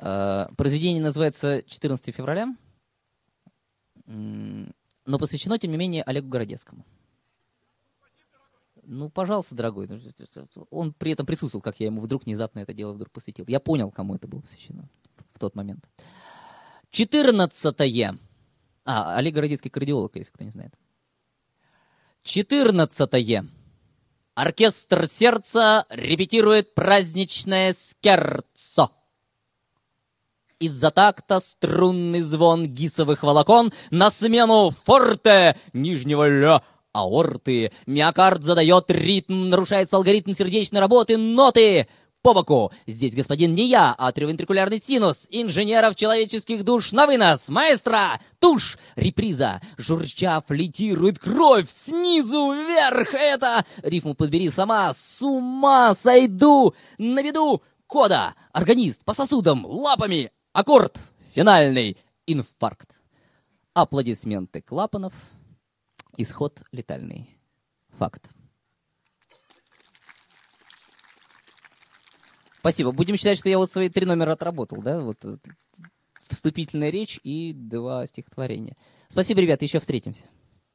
Произведение называется «14 февраля», но посвящено, тем не менее, Олегу Городецкому. Ну, пожалуйста, дорогой. Он при этом присутствовал, как я ему вдруг внезапно это дело посвятил. Я понял, кому это было посвящено в тот момент. 14-е. Олег Городецкий кардиолог, если кто не знает. 14-е. Оркестр сердца репетирует праздничное скерцо. Из-за такта струнный звон гисовых волокон на смену форте нижнего ля аорты. Миокард задает ритм, нарушается алгоритм сердечной работы, ноты по боку. Здесь, господин, не я, а атриовентрикулярный синус. Инженеров человеческих душ на вынос. Маэстро, тушь, реприза. Журча флейтирует кровь снизу вверх. Это, рифму подбери сама, с ума сойду. На виду кода, органист по сосудам, лапами. Аккорд, финальный, инфаркт. Аплодисменты клапанов. Исход летальный. Факт. Спасибо. Будем считать, что я вот свои 3 номера отработал, да? Вот вступительная речь и 2 стихотворения. Спасибо, ребята, еще встретимся.